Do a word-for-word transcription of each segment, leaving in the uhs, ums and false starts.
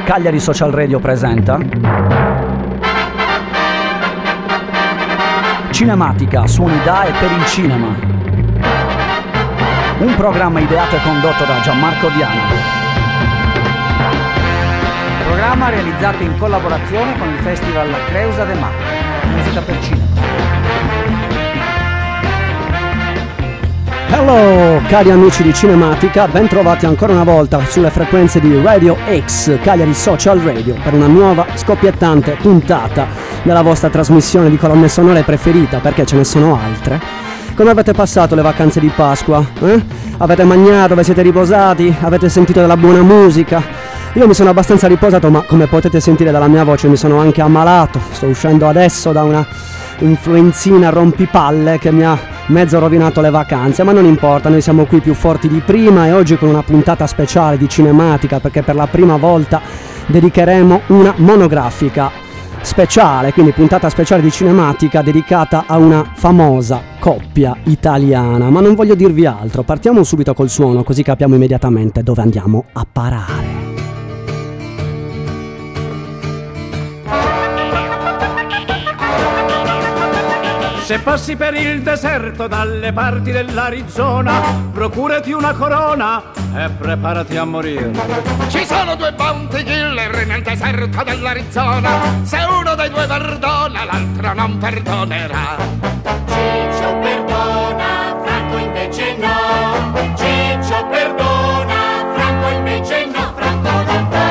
Cagliari Social Radio presenta Cinematica, suoni da e per il cinema. Un programma ideato e condotto da Gianmarco Diano. Programma realizzato in collaborazione con il Festival Creusa de Mar, musica per cinema. Hello cari amici di Cinematica, ben trovati ancora una volta sulle frequenze di Radio X, Cagliari Social Radio, per una nuova scoppiettante puntata della vostra trasmissione di colonne sonore preferita, perché ce ne sono altre. Come avete passato le vacanze di Pasqua? Eh? Avete mangiato, vi siete riposati, avete sentito della buona musica? Io mi sono abbastanza riposato, ma come potete sentire dalla mia voce mi sono anche ammalato. Sto uscendo adesso da una influenzina rompipalle che mi ha mezzo rovinato le vacanze, ma non importa, noi siamo qui più forti di prima e oggi con una puntata speciale di Cinematica, perché per la prima volta dedicheremo una monografica speciale, quindi puntata speciale di Cinematica dedicata a una famosa coppia italiana. Ma non voglio dirvi altro, partiamo subito col suono così capiamo immediatamente dove andiamo a parare. Se passi per il deserto dalle parti dell'Arizona, procurati una corona e preparati a morire. Ci sono due bounty killer nel deserto dell'Arizona. Se uno dei due perdona, l'altro non perdonerà. Ciccio perdona, Franco invece no. Ciccio perdona, Franco invece no. Franco non può.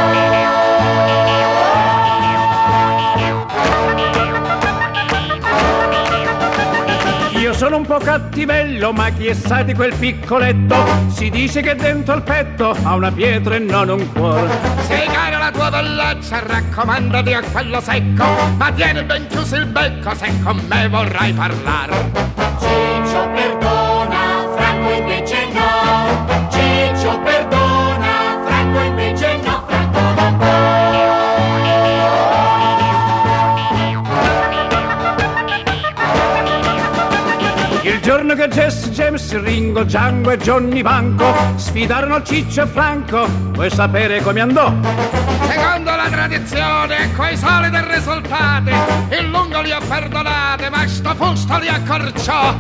Io sono un po' cattivello, ma chi è sa di quel piccoletto? Si dice che dentro al petto ha una pietra e non un cuore. Se cara la tua bellezza, raccomandati a quello secco, ma tieni ben chiuso il becco se con me vorrai parlare. Ciccio perdona, Franco invece no. Ciccio perdona, Franco invece no. Franco non può. Il giorno che Jesse James, Ringo, Django e Johnny Banco sfidarono Ciccio e Franco, vuoi sapere come andò? Secondo la tradizione, coi soliti risultati, il lungo li ha perdonati, ma sto fusto li accorciò.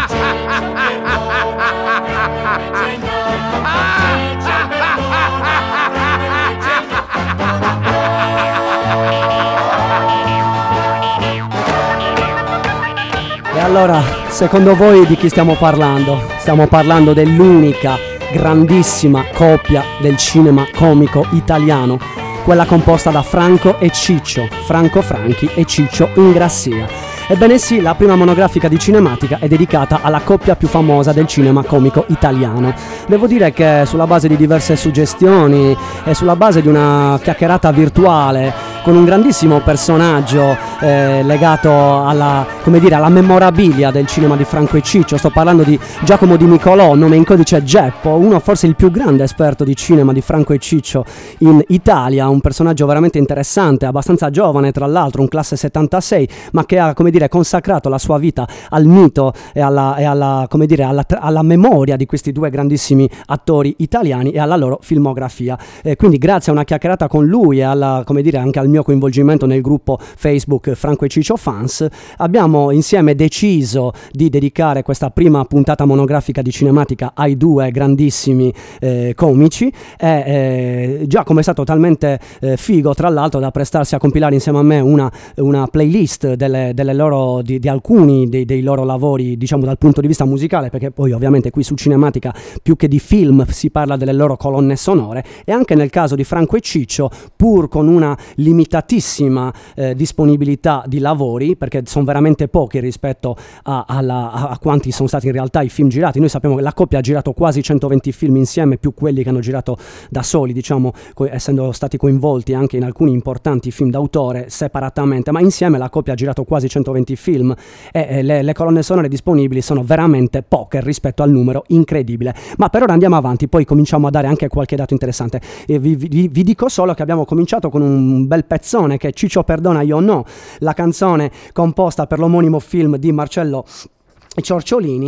E allora, secondo voi di chi stiamo parlando? Stiamo parlando dell'unica grandissima coppia del cinema comico italiano, quella composta da Franco e Ciccio, Franco Franchi e Ciccio Ingrassia. Ebbene sì, la prima monografica di Cinematica è dedicata alla coppia più famosa del cinema comico italiano. Devo dire che sulla base di diverse suggestioni e sulla base di una chiacchierata virtuale con un grandissimo personaggio eh, legato alla, come dire, alla memorabilia del cinema di Franco e Ciccio, sto parlando di Giacomo Di Nicolò, nome in codice Geppo, uno forse il più grande esperto di cinema di Franco e Ciccio in Italia, un personaggio veramente interessante, abbastanza giovane tra l'altro, un classe settantasei, ma che ha, come dire, consacrato la sua vita al mito e alla, e alla, come dire, alla, alla memoria di questi due grandissimi attori italiani e alla loro filmografia. Eh, quindi grazie a una chiacchierata con lui e alla, come dire, anche al mio coinvolgimento nel gruppo Facebook Franco e Ciccio Fans, abbiamo insieme deciso di dedicare questa prima puntata monografica di Cinematica ai due grandissimi eh, comici e eh, Giacomo è stato talmente eh, figo tra l'altro da prestarsi a compilare insieme a me una, una playlist delle, delle loro, di, di alcuni dei, dei loro lavori, diciamo dal punto di vista musicale, perché poi ovviamente qui su Cinematica più che di film si parla delle loro colonne sonore, e anche nel caso di Franco e Ciccio, pur con una limitatissima eh, disponibilità di lavori, perché sono veramente pochi rispetto a, alla, a, a quanti sono stati in realtà i film girati. Noi sappiamo che la coppia ha girato quasi centoventi film insieme, più quelli che hanno girato da soli, diciamo, co- essendo stati coinvolti anche in alcuni importanti film d'autore separatamente, ma insieme la coppia ha girato quasi centoventi film e eh, le, le colonne sonore disponibili sono veramente poche rispetto al numero incredibile. Ma per ora andiamo avanti, poi cominciamo a dare anche qualche dato interessante. E vi, vi, vi dico solo che abbiamo cominciato con un bel pezzone che è Ciccio perdona io no, la canzone composta per l'omonimo film di Marcello Ciorciolini,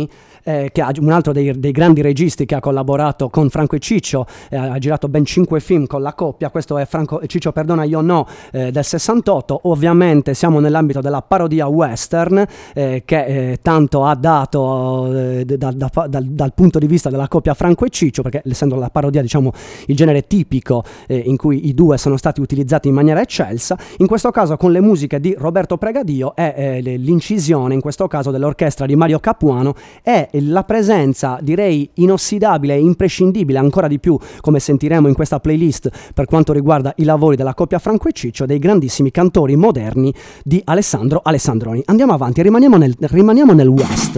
eh, che ha, un altro dei, dei grandi registi che ha collaborato con Franco e Ciccio, eh, ha girato ben cinque film con la coppia. Questo è Franco e Ciccio Perdona Io No, eh, del sessantotto. Ovviamente siamo nell'ambito della parodia western, eh, che eh, tanto ha dato eh, da, da, da, dal punto di vista della coppia Franco e Ciccio, perché essendo la parodia, diciamo, il genere tipico eh, in cui i due sono stati utilizzati in maniera eccelsa, in questo caso con le musiche di Roberto Pregadio e eh, l'incisione in questo caso dell'orchestra di Mario Capuano, e la presenza, direi, inossidabile e imprescindibile, ancora di più come sentiremo in questa playlist per quanto riguarda i lavori della coppia Franco e Ciccio, dei grandissimi cantori moderni di Alessandro Alessandroni. Andiamo avanti, rimaniamo nel, rimaniamo nel West.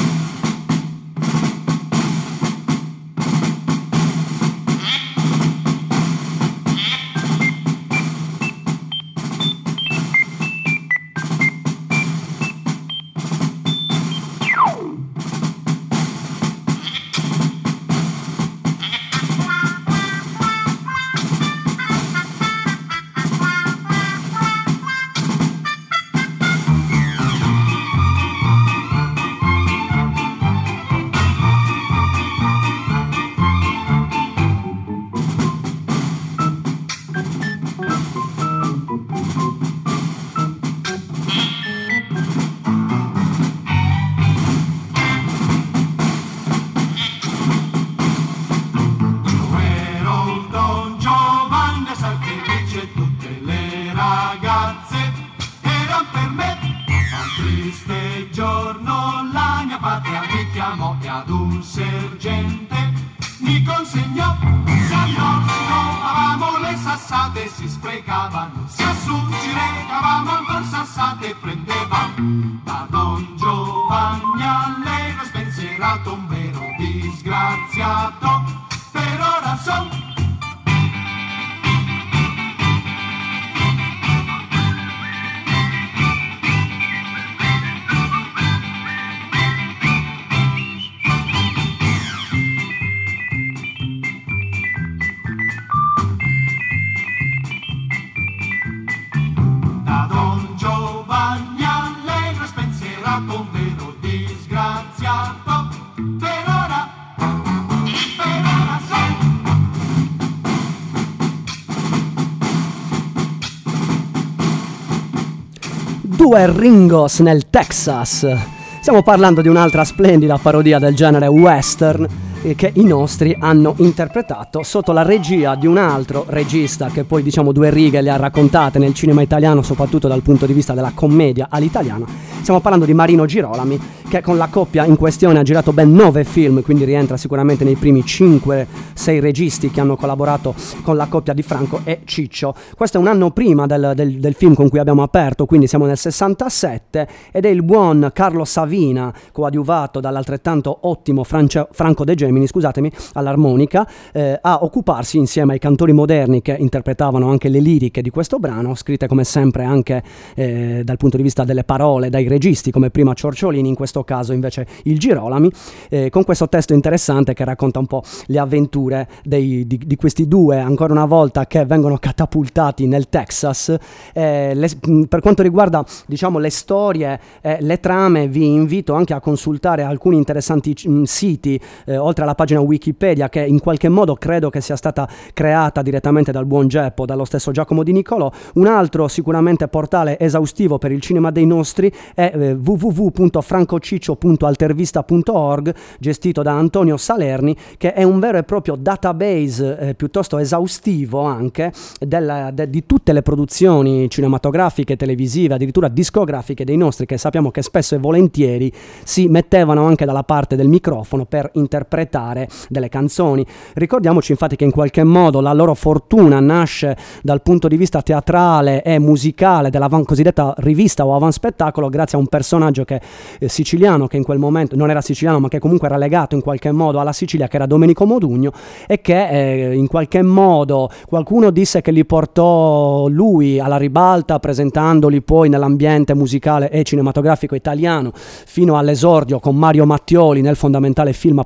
Due Ringos nel Texas. Stiamo parlando di un'altra splendida parodia del genere western eh, che i nostri hanno interpretato sotto la regia di un altro regista che poi, diciamo, due righe le ha raccontate nel cinema italiano, soprattutto dal punto di vista della commedia all'italiana. Stiamo parlando di Marino Girolami, che con la coppia in questione ha girato ben nove film, quindi rientra sicuramente nei primi cinque sei registi che hanno collaborato con la coppia di Franco e Ciccio. Questo è un anno prima del, del, del film con cui abbiamo aperto, quindi siamo nel sessantasette, ed è il buon Carlo Savina, coadiuvato dall'altrettanto ottimo France, Franco De Gemini, scusatemi, all'armonica, eh, a occuparsi insieme ai cantori moderni che interpretavano anche le liriche di questo brano, scritte come sempre anche eh, dal punto di vista delle parole dai registi, come prima Ciorciolini, in questo caso invece il Girolami, eh, con questo testo interessante che racconta un po' le avventure dei, di, di questi due, ancora una volta, che vengono catapultati nel Texas. Eh, le, per quanto riguarda, diciamo, le storie, eh, le trame, vi invito anche a consultare alcuni interessanti mh, siti, eh, oltre alla pagina Wikipedia, che in qualche modo credo che sia stata creata direttamente dal buon Geppo, dallo stesso Giacomo Di Nicolò. Un altro sicuramente portale esaustivo per il cinema dei nostri è eh, w w w punto francociccio punto altervista punto org, gestito da Antonio Salerni, che è un vero e proprio database eh, piuttosto esaustivo anche della, de, di tutte le produzioni cinematografiche, televisive, addirittura discografiche dei nostri, che sappiamo che spesso e volentieri si mettevano anche dalla parte del microfono per interpretare delle canzoni. Ricordiamoci infatti che in qualche modo la loro fortuna nasce dal punto di vista teatrale e musicale della cosiddetta rivista o avanspettacolo, grazie a un personaggio che eh, siciliano, che in quel momento non era siciliano ma che comunque era legato in qualche modo alla Sicilia, che era Domenico Modugno, e che eh, in qualche modo qualcuno disse che li portò lui alla ribalta, presentandoli poi nell'ambiente musicale e cinematografico italiano fino all'esordio con Mario Mattioli nel fondamentale film Appuntamento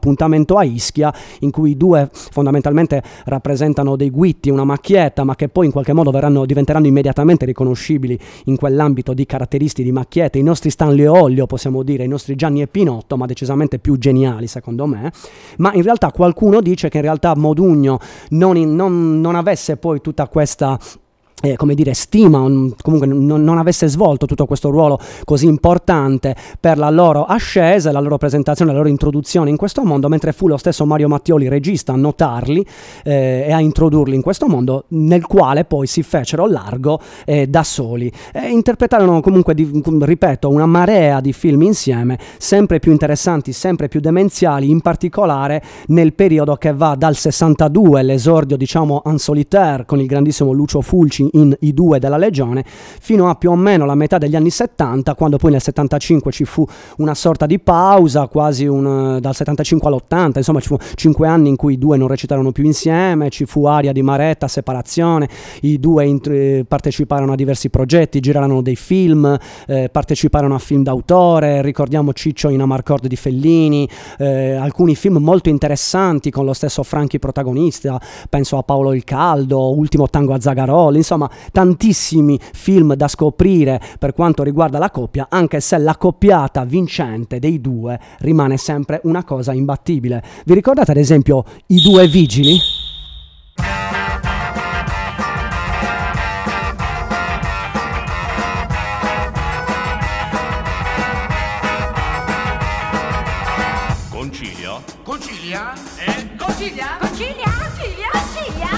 appunto a Ischia, in cui i due fondamentalmente rappresentano dei guitti, una macchietta, ma che poi in qualche modo verranno, diventeranno immediatamente riconoscibili in quell'ambito di caratteristiche di macchiette, i nostri Stanlio e Ollio, possiamo dire, i nostri Gianni e Pinotto, ma decisamente più geniali secondo me. Ma in realtà qualcuno dice che in realtà Modugno non, in, non, non avesse poi tutta questa Eh, come dire, stima, un, comunque non, non avesse svolto tutto questo ruolo così importante per la loro ascesa, la loro presentazione, la loro introduzione in questo mondo, mentre fu lo stesso Mario Mattioli, regista, a notarli eh, e a introdurli in questo mondo, nel quale poi si fecero largo eh, da soli. E interpretarono comunque, di, ripeto, una marea di film insieme, sempre più interessanti, sempre più demenziali, in particolare nel periodo che va dal sessantadue, l'esordio diciamo en solitaire con il grandissimo Lucio Fulci in I due della Legione, fino a più o meno la metà degli anni settanta, quando poi nel settantacinque ci fu una sorta di pausa, quasi un, dal settantacinque all'ottanta, insomma ci fu cinque anni in cui i due non recitarono più insieme, ci fu aria di Maretta, separazione, i due int- eh, parteciparono a diversi progetti, girarono dei film, eh, parteciparono a film d'autore, ricordiamo Ciccio in Amarcord di Fellini, eh, alcuni film molto interessanti con lo stesso Franchi protagonista, penso a Paolo il Caldo, Ultimo tango a Zagaroli, insomma tantissimi film da scoprire per quanto riguarda la coppia, anche se la coppiata vincente dei due rimane sempre una cosa imbattibile. Vi ricordate ad esempio I Due Vigili? Concilia? Concilia? Concilia? Concilia? Concilia? Concilia?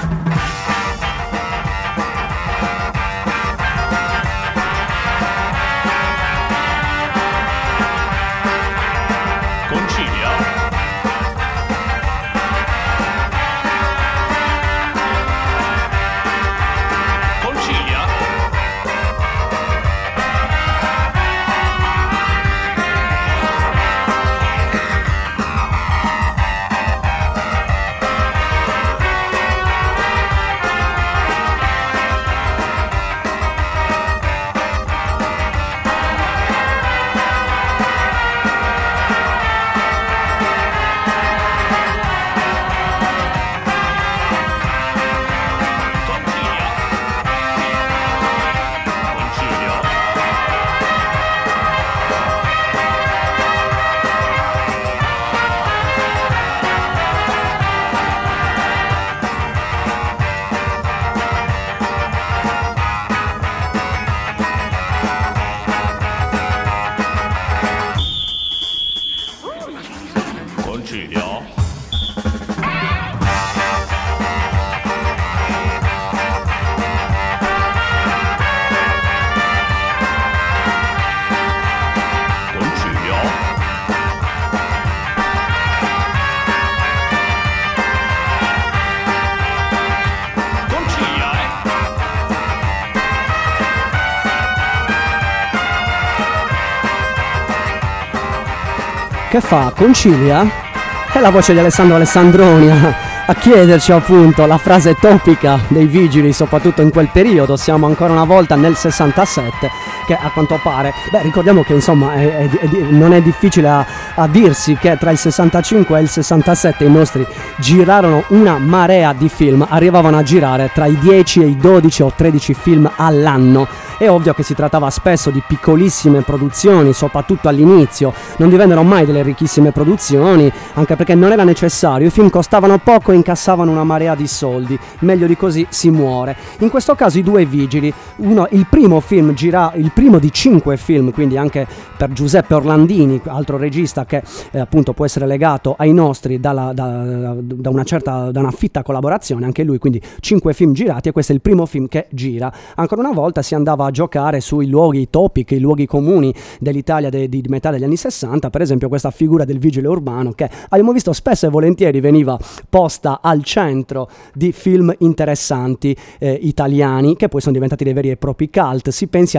Che fa? Concilia? È la voce di Alessandro Alessandroni a, a chiederci appunto la frase topica dei Vigili, soprattutto in quel periodo. Siamo ancora una volta nel sessantasette, che a quanto pare, beh, ricordiamo che insomma è, è, è, non è difficile a, a dirsi che tra il sessantacinque e il sessantasette i nostri girarono una marea di film, arrivavano a girare tra i dieci e i dodici o tredici film all'anno. È ovvio che si trattava spesso di piccolissime produzioni, soprattutto all'inizio, non divennero mai delle ricchissime produzioni, anche perché non era necessario, i film costavano poco e incassavano una marea di soldi, meglio di così si muore. In questo caso I Due Vigili, uno, il primo film gira, il primo di cinque film, quindi anche per Giuseppe Orlandini, altro regista che eh, appunto può essere legato ai nostri dalla, da, da una certa, da una fitta collaborazione, anche lui, quindi cinque film girati, e questo è il primo film che gira. Ancora una volta si andava a giocare sui luoghi topic, i luoghi comuni dell'Italia de, di metà degli anni sessanta, per esempio questa figura del vigile urbano che abbiamo visto spesso e volentieri veniva posta al centro di film interessanti eh, italiani, che poi sono diventati dei veri e propri cult. Si pensi a Il Vigile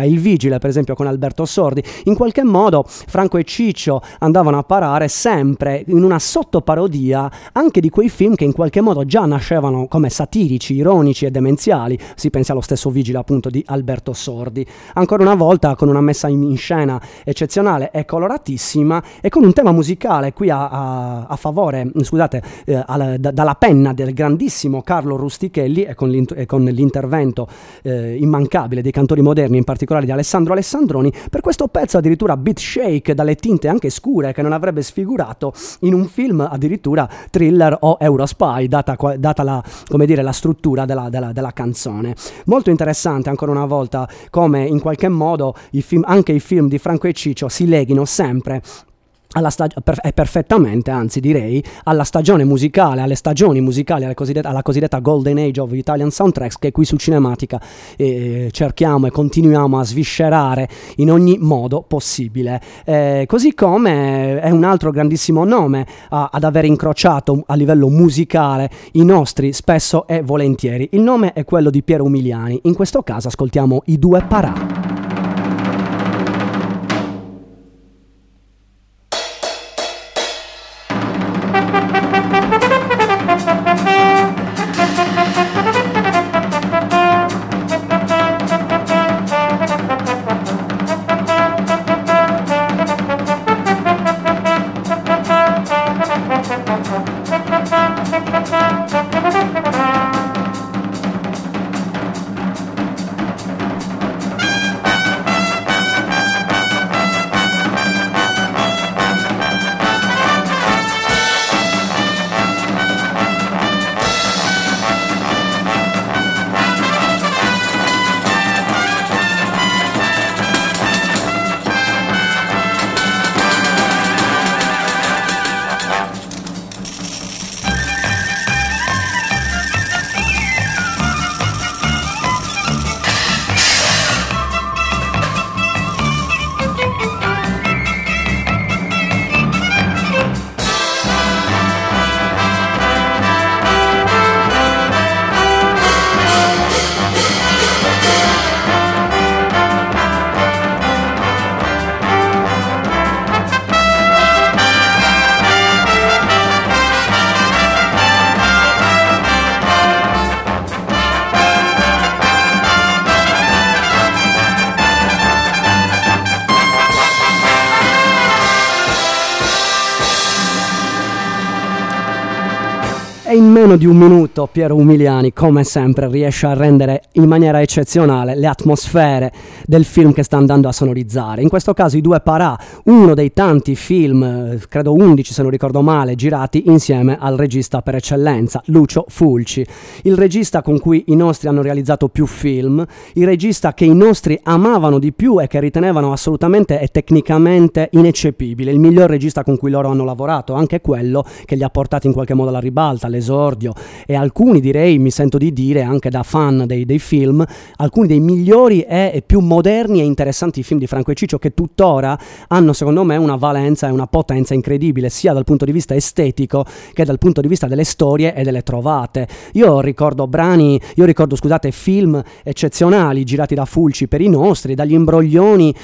vigile, per esempio con Alberto Sordi. In qualche modo Franco e Ciccio andavano a parare sempre in una sottoparodia anche di quei film che in qualche modo già nascevano come satirici, ironici e demenziali. Si pensa allo stesso Vigile appunto di Alberto Sordi, ancora una volta con una messa in scena eccezionale e coloratissima e con un tema musicale qui a, a, a favore, scusate, eh, alla, da, dalla penna del grandissimo Carlo Rustichelli e con, e con l'intervento eh, immancabile dei cantori moderni, in particolare di Alessandro Alessandroni. Per questo pezzo addirittura beat shake dalle tinte anche scure che non avrebbe sfigurato in un film addirittura thriller o Eurospy, data, data la, come dire, la struttura della, della, della canzone. Molto interessante ancora una volta come in qualche modo i film, anche i film di Franco e Ciccio si leghino sempre alla stag- per- eh, perfettamente, anzi direi, alla stagione musicale, alle stagioni musicali, alla cosiddetta, alla cosiddetta Golden Age of Italian Soundtracks, che qui su Cinematica eh, cerchiamo e continuiamo a sviscerare in ogni modo possibile. Eh, così come è un altro grandissimo nome a- ad aver incrociato a livello musicale i nostri spesso e volentieri. Il nome è quello di Piero Umiliani. In questo caso ascoltiamo I Due Parà. In meno di un minuto Piero Umiliani, come sempre, riesce a rendere in maniera eccezionale le atmosfere del film che sta andando a sonorizzare. In questo caso I Due Parà, uno dei tanti film, credo undici se non ricordo male, girati insieme al regista per eccellenza, Lucio Fulci. Il regista con cui i nostri hanno realizzato più film, il regista che i nostri amavano di più e che ritenevano assolutamente e tecnicamente ineccepibile, il miglior regista con cui loro hanno lavorato, anche quello che li ha portati in qualche modo alla ribalta, l'esordio, e alcuni, direi, mi sento di dire anche da fan dei, dei film, alcuni dei migliori e più moderni e interessanti film di Franco e Ciccio, che tuttora hanno secondo me una valenza e una potenza incredibile sia dal punto di vista estetico che dal punto di vista delle storie e delle trovate. Io ricordo brani, io ricordo scusate film eccezionali girati da Fulci per i nostri, dagli imbroglioni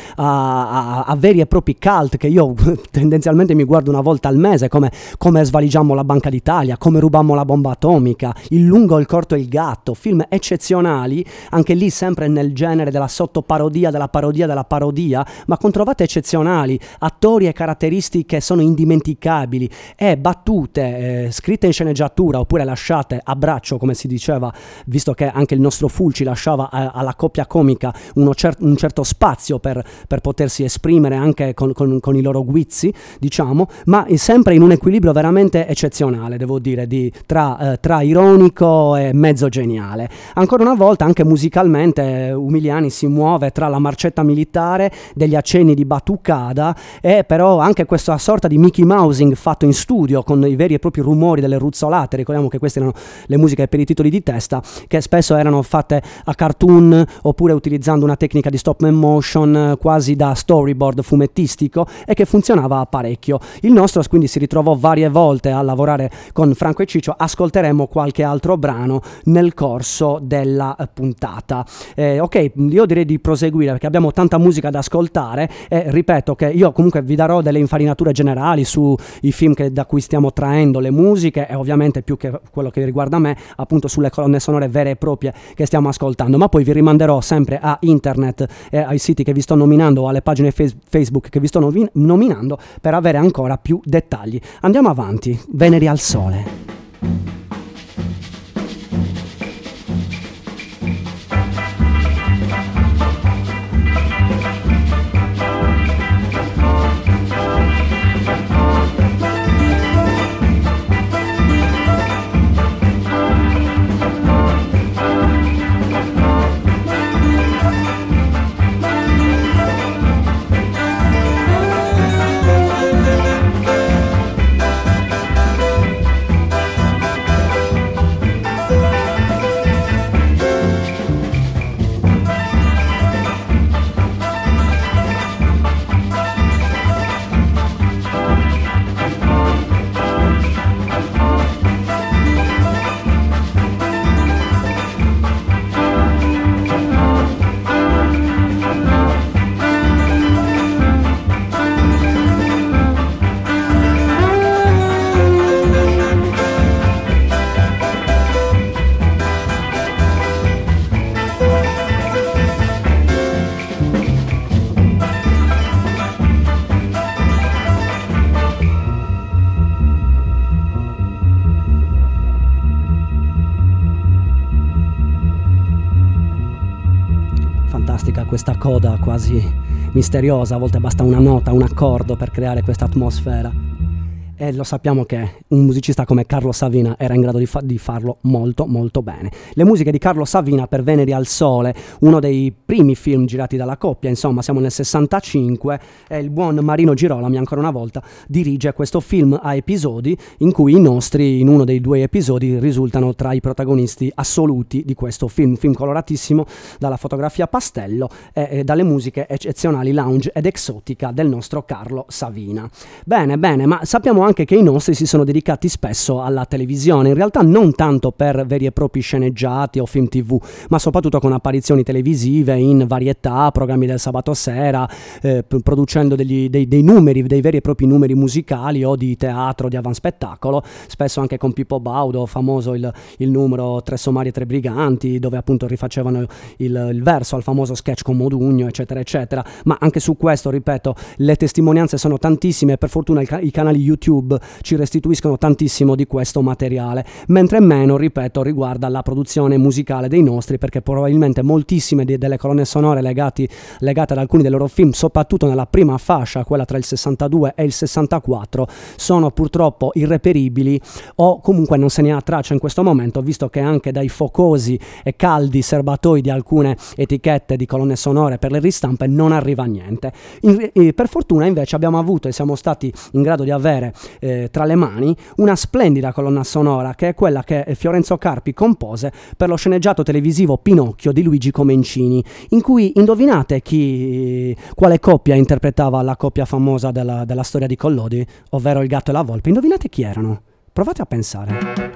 a, a, a veri e propri cult che io tendenzialmente mi guardo una volta al mese, come Come svaligiamo la Banca d'Italia, Come rubammo la bomba atomica, Il lungo, il corto e il gatto, film eccezionali, anche lì sempre nel genere della sottoparodia della parodia della parodia, ma con trovate eccezionali, attori e caratteristiche sono indimenticabili e battute eh, scritte in sceneggiatura oppure lasciate a braccio, come si diceva, visto che anche il nostro Fulci lasciava eh, alla coppia comica uno cer- un certo spazio per, per potersi esprimere anche con, con, con i loro guizzi, diciamo, ma sempre in un equilibrio veramente eccezionale, devo dire, di Tra, eh, tra ironico e mezzo geniale. Ancora una volta anche musicalmente eh, Umiliani si muove tra la marcetta militare, degli accenni di batucada e però anche questa sorta di Mickey Mousing fatto in studio con i veri e propri rumori delle ruzzolate. Ricordiamo che queste erano le musiche per i titoli di testa, che spesso erano fatte a cartoon oppure utilizzando una tecnica di stop motion eh, quasi da storyboard fumettistico e che funzionava parecchio. Il nostro quindi si ritrovò varie volte a lavorare con Franco e Ciccio dicevo, ascolteremo qualche altro brano nel corso della eh, puntata. Eh, ok, io direi di proseguire perché abbiamo tanta musica da ascoltare e ripeto che io comunque vi darò delle infarinature generali sui film che, da cui stiamo traendo le musiche e ovviamente più che quello che riguarda me appunto sulle colonne sonore vere e proprie che stiamo ascoltando, ma poi vi rimanderò sempre a internet e ai siti che vi sto nominando o alle pagine face- Facebook che vi sto novi- nominando per avere ancora più dettagli. Andiamo avanti. Veneri al sole. Questa coda quasi misteriosa, a volte basta una nota, un accordo per creare questa atmosfera. E lo sappiamo che un musicista come Carlo Savina era in grado di, fa- di farlo molto molto bene. Le musiche di Carlo Savina per Veneri al Sole, uno dei primi film girati dalla coppia, insomma siamo nel sessantacinque e il buon Marino Girolami ancora una volta dirige questo film a episodi in cui i nostri, in uno dei due episodi, risultano tra i protagonisti assoluti di questo film, film coloratissimo dalla fotografia pastello e, e dalle musiche eccezionali lounge ed exotica del nostro Carlo Savina. Bene, bene, ma sappiamo anche che i nostri si sono dedicati spesso alla televisione, in realtà non tanto per veri e propri sceneggiati o film tv, ma soprattutto con apparizioni televisive in varietà, programmi del sabato sera, eh, producendo degli, dei, dei numeri, dei veri e propri numeri musicali o di teatro, di avanspettacolo, spesso anche con Pippo Baudo, famoso il, il numero Tre somari e tre briganti, dove appunto rifacevano il, il verso al famoso sketch con Modugno, eccetera eccetera. Ma anche su questo, ripeto, le testimonianze sono tantissime e per fortuna i, i canali YouTube ci restituiscono tantissimo di questo materiale, mentre meno, ripeto, riguarda la produzione musicale dei nostri, perché probabilmente moltissime di, delle colonne sonore legati, legate ad alcuni dei loro film, soprattutto nella prima fascia, quella tra il sessantadue e il sessantaquattro, sono purtroppo irreperibili o comunque non se ne ha traccia in questo momento, visto che anche dai focosi e caldi serbatoi di alcune etichette di colonne sonore per le ristampe non arriva niente. In, eh, per fortuna invece abbiamo avuto e siamo stati in grado di avere Eh, tra le mani una splendida colonna sonora che è quella che Fiorenzo Carpi compose per lo sceneggiato televisivo Pinocchio di Luigi Comencini, in cui indovinate chi quale coppia interpretava la coppia famosa della, della storia di Collodi, ovvero il gatto e la volpe. Indovinate chi erano? Provate a pensare.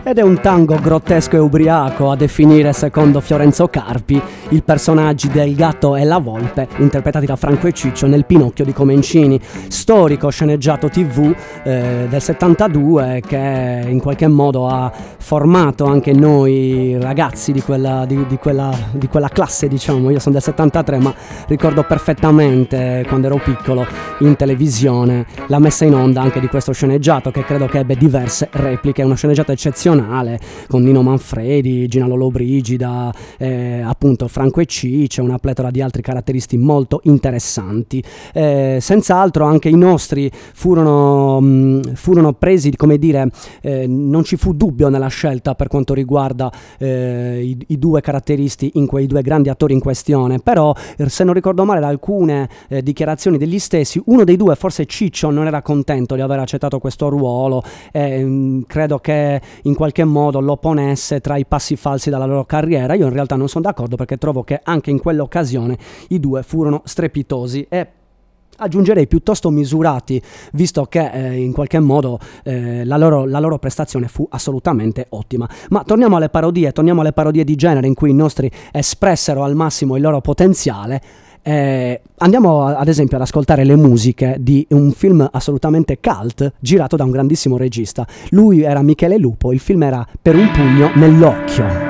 Ed è un tango grottesco e ubriaco a definire, secondo Fiorenzo Carpi, i personaggi del gatto e la volpe, interpretati da Franco e Ciccio nel Pinocchio di Comencini, storico sceneggiato tivù eh, del settantadue, che in qualche modo ha formato anche noi ragazzi di quella, di, di quella, di quella classe, diciamo. Io sono del settantatré, ma ricordo perfettamente quando ero piccolo in televisione la messa in onda anche di questo sceneggiato, che credo che ebbe diverse repliche. È uno sceneggiato eccezionale con Nino Manfredi, Gina Lollobrigida, eh, appunto Franco e Ciccio, una pletora di altri caratteristi molto interessanti. Eh, senz'altro anche i nostri furono, mh, furono presi, come dire, eh, non ci fu dubbio nella scelta per quanto riguarda eh, i, i due caratteristi, in quei due grandi attori in questione, però se non ricordo male da alcune eh, dichiarazioni degli stessi, uno dei due, forse Ciccio, non era contento di aver accettato questo ruolo e mh, credo che in qualche modo lo ponesse tra i passi falsi della loro carriera. Io in realtà non sono d'accordo, perché trovo che anche in quell'occasione i due furono strepitosi e aggiungerei piuttosto misurati, visto che eh, in qualche modo eh, la, loro, la loro prestazione fu assolutamente ottima. Ma torniamo alle parodie, torniamo alle parodie di genere in cui i nostri espressero al massimo il loro potenziale. Eh, andiamo ad esempio ad ascoltare le musiche di un film assolutamente cult girato da un grandissimo regista. Lui era Michele Lupo, il film era Per un pugno nell'occhio.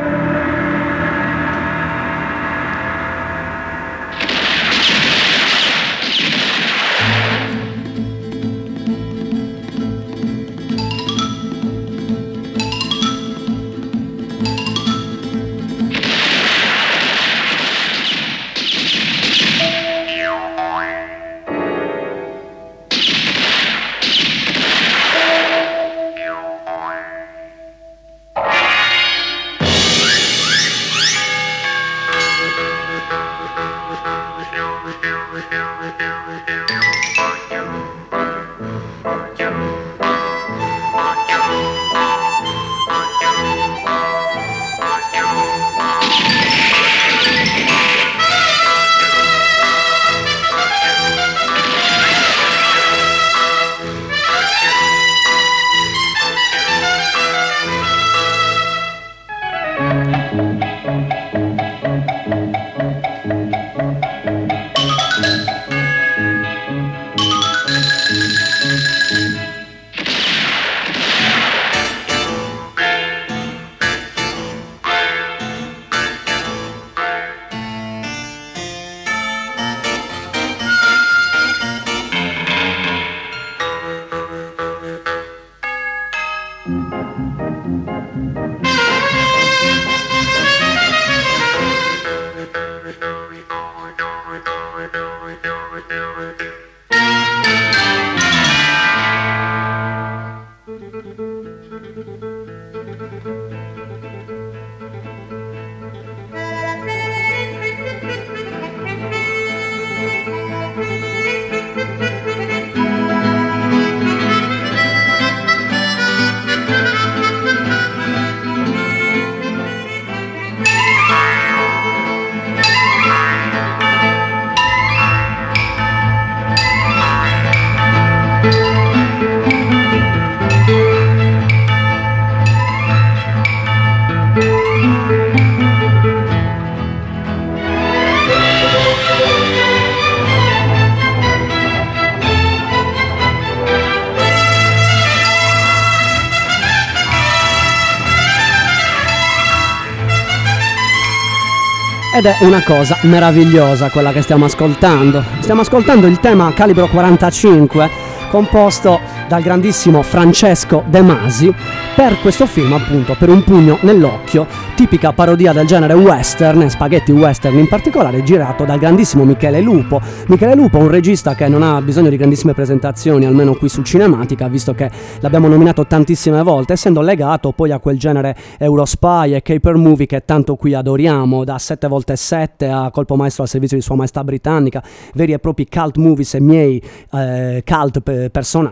Ed è una cosa meravigliosa quella che stiamo ascoltando. Stiamo ascoltando il tema Calibro quarantacinque, composto dal grandissimo Francesco De Masi, per questo film, appunto, Per un pugno nell'occhio, tipica parodia del genere western, spaghetti western in particolare, girato dal grandissimo Michele Lupo. Michele Lupo, un regista che non ha bisogno di grandissime presentazioni, almeno qui su Cinematica, visto che l'abbiamo nominato tantissime volte, essendo legato poi a quel genere Eurospy e caper movie che tanto qui adoriamo, da sette volte sette a Colpo Maestro al servizio di Sua Maestà Britannica, veri e propri cult movies e miei eh, cult pe- personali, tra l'altro.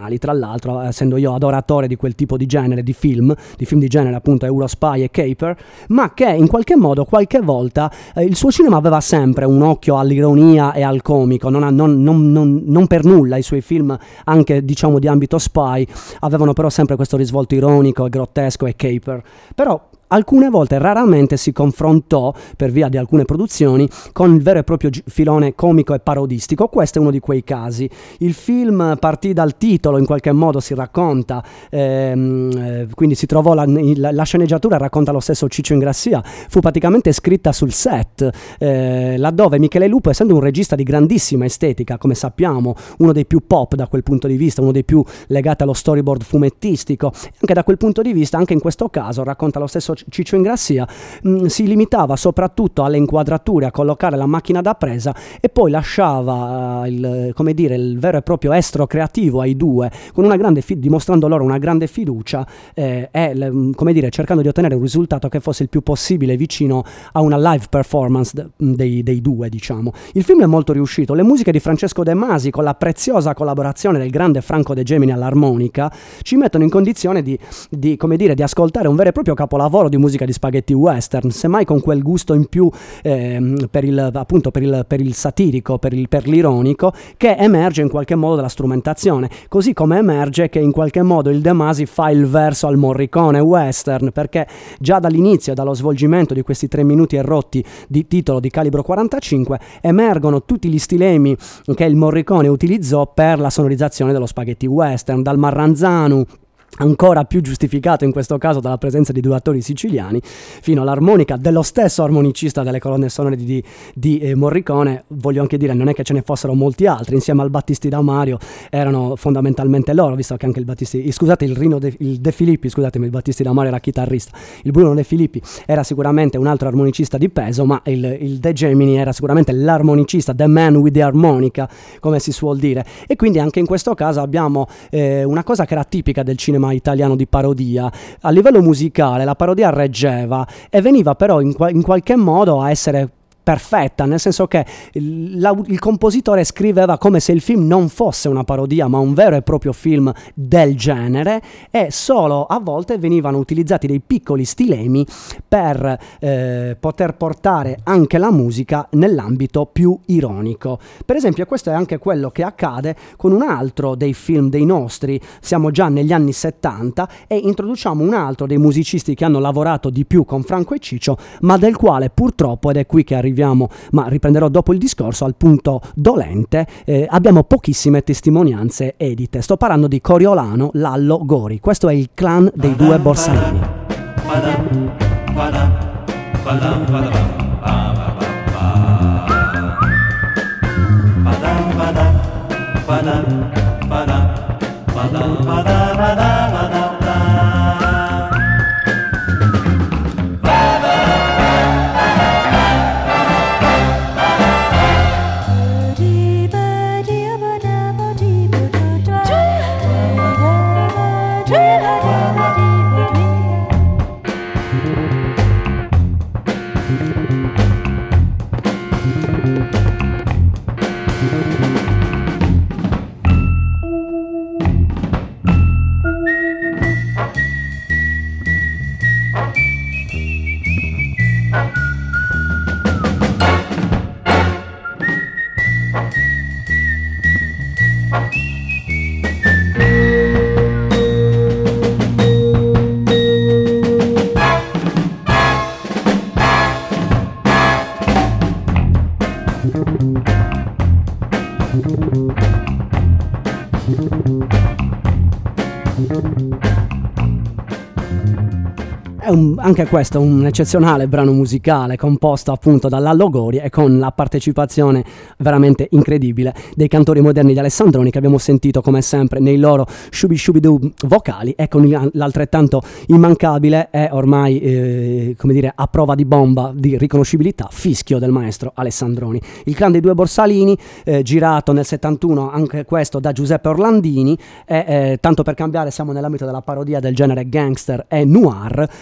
dall'altro, essendo io adoratore di quel tipo di genere, di film, di film di genere appunto Eurospy e Caper, ma che in qualche modo, qualche volta, eh, il suo cinema aveva sempre un occhio all'ironia e al comico, non, non, non, non, non per nulla i suoi film, anche diciamo di ambito spy, avevano però sempre questo risvolto ironico e grottesco e Caper, però alcune volte, raramente si confrontò, per via di alcune produzioni, con il vero e proprio gi- filone comico e parodistico. Questo è uno di quei casi. Il film partì dal titolo, in qualche modo si racconta, ehm, eh, quindi si trovò la, la, la sceneggiatura, racconta lo stesso Ciccio Ingrassia, fu praticamente scritta sul set, eh, laddove Michele Lupo, essendo un regista di grandissima estetica, come sappiamo, uno dei più pop da quel punto di vista, uno dei più legati allo storyboard fumettistico, anche da quel punto di vista, anche in questo caso, racconta lo stesso Ciccio Ingrassia, mh, si limitava soprattutto alle inquadrature, a collocare la macchina da presa e poi lasciava uh, il, come dire, il vero e proprio estro creativo ai due, con una grande fi- dimostrando loro una grande fiducia eh, e le, come dire, cercando di ottenere un risultato che fosse il più possibile vicino a una live performance de- dei, dei due, diciamo. Il film è molto riuscito, le musiche di Francesco De Masi con la preziosa collaborazione del grande Franco De Gemini all'armonica ci mettono in condizione di, di, come dire, di ascoltare un vero e proprio capolavoro di musica di spaghetti western, semmai con quel gusto in più ehm, per il appunto per il, per il satirico, per, il, per l'ironico, che emerge in qualche modo dalla strumentazione, così come emerge che in qualche modo il De Masi fa il verso al Morricone western, perché già dall'inizio, dallo svolgimento di questi tre minuti e rotti di titolo di calibro quarantacinque, emergono tutti gli stilemi che il Morricone utilizzò per la sonorizzazione dello spaghetti western, dal Marranzanu, ancora più giustificato in questo caso dalla presenza di due attori siciliani, fino all'armonica dello stesso armonicista delle colonne sonore di, di, di eh, Morricone. Voglio anche dire, non è che ce ne fossero molti altri, insieme al Battisti da Mario erano fondamentalmente loro, visto che anche il Battisti, scusate il Rino De, il De Filippi, scusatemi, il Battisti da Mario era chitarrista, il Bruno De Filippi era sicuramente un altro armonicista di peso, ma il, il De Gemini era sicuramente l'armonicista, the man with the harmonica, come si suol dire. E quindi anche in questo caso abbiamo eh, una cosa che era tipica del cinema italiano di parodia. A livello musicale la parodia reggeva e veniva però in, in qualche modo a essere perfetta, nel senso che il, la, il compositore scriveva come se il film non fosse una parodia ma un vero e proprio film del genere, e solo a volte venivano utilizzati dei piccoli stilemi per eh, poter portare anche la musica nell'ambito più ironico. Per esempio questo è anche quello che accade con un altro dei film dei nostri, siamo già negli anni settanta e introduciamo un altro dei musicisti che hanno lavorato di più con Franco e Ciccio, ma del quale purtroppo, ed è qui che arriviamo, ma riprenderò dopo il discorso, al punto dolente, eh, abbiamo pochissime testimonianze edite. Sto parlando di Coriolano, Lallo, Gori. Questo è il clan dei due Borsalini. È un, anche questo è un eccezionale brano musicale composto appunto da Lallo Gori e con la partecipazione veramente incredibile dei cantori moderni di Alessandroni, che abbiamo sentito come sempre nei loro shubi shubidoo vocali, e con l'altrettanto immancabile e ormai eh, come dire a prova di bomba di riconoscibilità fischio del maestro Alessandroni. Il clan dei due Borsalini, eh, girato nel settantuno anche questo da Giuseppe Orlandini, e eh, tanto per cambiare siamo nell'ambito della parodia del genere gangster e noir, come anche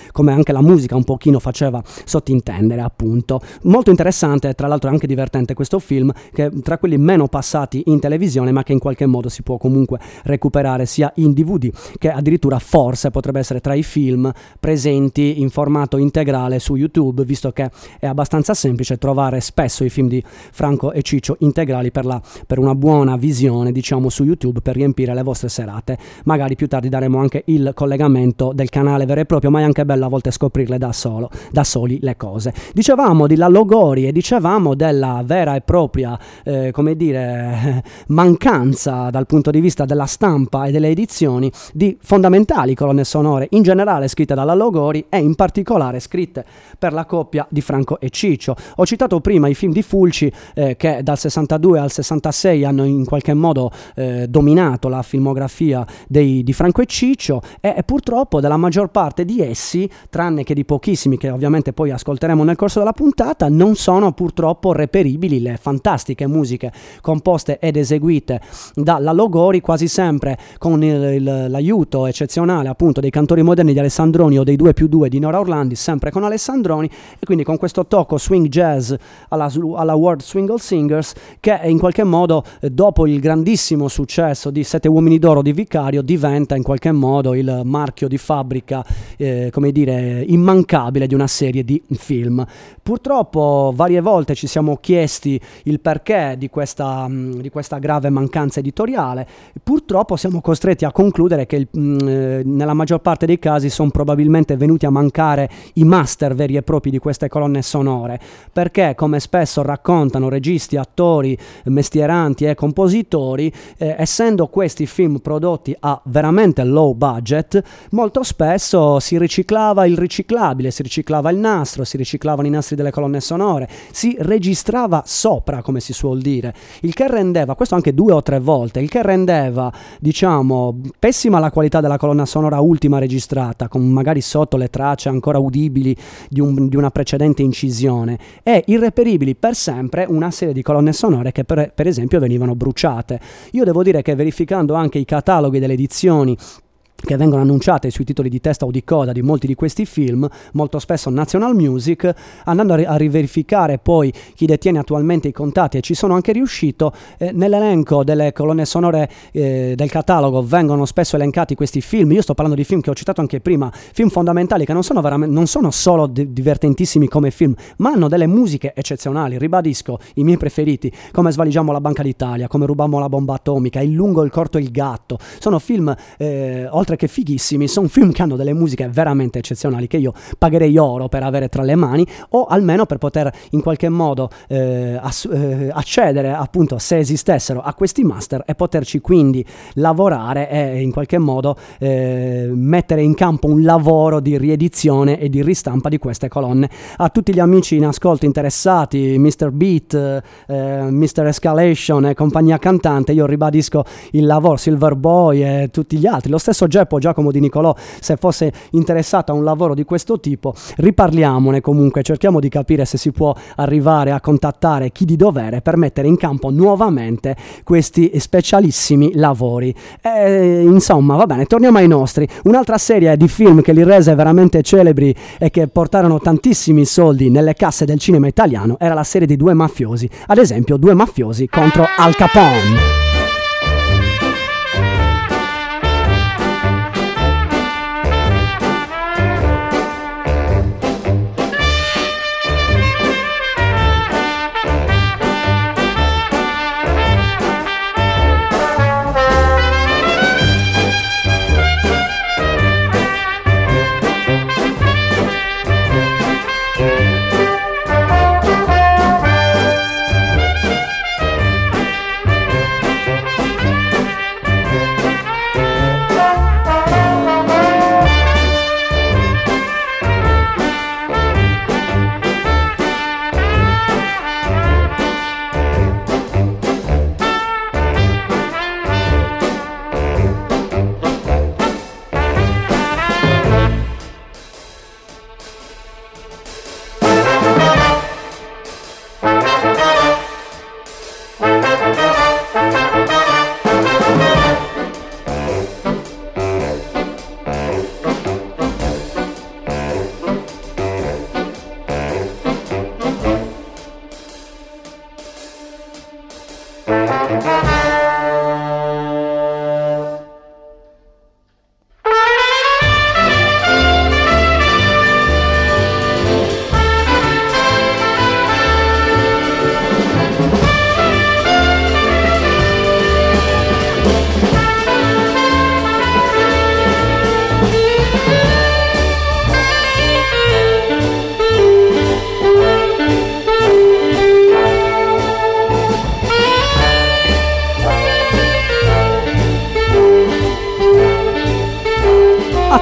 anche la musica un pochino faceva sottintendere, appunto. Molto interessante, tra l'altro anche divertente questo film, che tra quelli meno passati in televisione, ma che in qualche modo si può comunque recuperare sia in D V D che addirittura forse potrebbe essere tra i film presenti in formato integrale su YouTube, visto che è abbastanza semplice trovare spesso i film di Franco e Ciccio integrali per, la, per una buona visione, diciamo, su YouTube, per riempire le vostre serate. Magari più tardi daremo anche il collegamento del canale vero e proprio, ma è anche bello a volte scoprirle da solo, da soli le cose. Dicevamo di Lalo Gori e dicevamo della vera e propria eh, come dire mancanza dal punto di vista della stampa e delle edizioni di fondamentali colonne sonore in generale scritte da Lalo Gori e in particolare scritte per la coppia di Franco e Ciccio. Ho citato prima i film di Fulci eh, che dal sessantadue al sessantasei hanno in qualche modo eh, dominato la filmografia dei, di Franco e Ciccio, e, e purtroppo della maggior parte di essi, tranne che di pochissimi che ovviamente poi ascolteremo nel corso della puntata, non sono purtroppo reperibili le fantastiche musiche composte ed eseguite da Lalo Gori, quasi sempre con il, il, l'aiuto eccezionale appunto dei cantori moderni di Alessandroni o dei due più due di Nora Orlandi, sempre con Alessandroni, e quindi con questo tocco swing jazz alla, alla World Swingle Singers, che in qualche modo eh, dopo il grandissimo successo di Sette Uomini d'Oro di Vicario diventa in qualche modo il marchio di fabbrica eh, come dire immancabile di una serie di film. Purtroppo varie volte ci siamo chiesti il perché di questa, mh, di questa grave mancanza editoriale. Purtroppo siamo costretti a concludere che il, mh, nella maggior parte dei casi sono probabilmente venuti a mancare i master veri e propri di queste colonne sonore, perché come spesso raccontano registi, attori, mestieranti e compositori, eh, essendo questi film prodotti a veramente low budget, molto spesso si riciclava il riciclabile, si riciclava il nastro, si riciclavano i nastri delle colonne sonore, si registrava sopra, come si suol dire, il che rendeva, questo anche due o tre volte, il che rendeva, diciamo, pessima la qualità della colonna sonora ultima registrata, con magari sotto le tracce ancora udibili di, un, di una precedente incisione, e irreperibili per sempre una serie di colonne sonore che per, per esempio venivano bruciate. Io devo dire che verificando anche i cataloghi delle edizioni che vengono annunciate sui titoli di testa o di coda di molti di questi film, molto spesso National Music, andando a, ri- a riverificare poi chi detiene attualmente i contatti, e ci sono anche riuscito, eh, nell'elenco delle colonne sonore eh, del catalogo vengono spesso elencati questi film. Io sto parlando di film che ho citato anche prima, film fondamentali che non sono, veramente, non sono solo di- divertentissimi come film, ma hanno delle musiche eccezionali. Ribadisco i miei preferiti, come Svaligiamo la Banca d'Italia, come Rubammo la bomba atomica, Il lungo, il corto e il gatto. Sono film eh, oltre che fighissimi, sono film che hanno delle musiche veramente eccezionali che io pagherei oro per avere tra le mani, o almeno per poter in qualche modo eh, ass- eh, accedere, appunto, se esistessero, a questi master e poterci quindi lavorare e in qualche modo eh, mettere in campo un lavoro di riedizione e di ristampa di queste colonne. A tutti gli amici in ascolto interessati, mister Beat, eh, mister Escalation e compagnia cantante, io ribadisco il lavoro, Silver Boy e tutti gli altri, lo stesso Geppo Giacomo Di Nicolò, se fosse interessato a un lavoro di questo tipo, riparliamone. Comunque cerchiamo di capire se si può arrivare a contattare chi di dovere per mettere in campo nuovamente questi specialissimi lavori. E, insomma, va bene, torniamo ai nostri. Un'altra serie di film che li rese veramente celebri e che portarono tantissimi soldi nelle casse del cinema italiano era la serie di Due Mafiosi, ad esempio Due Mafiosi contro Al Capone.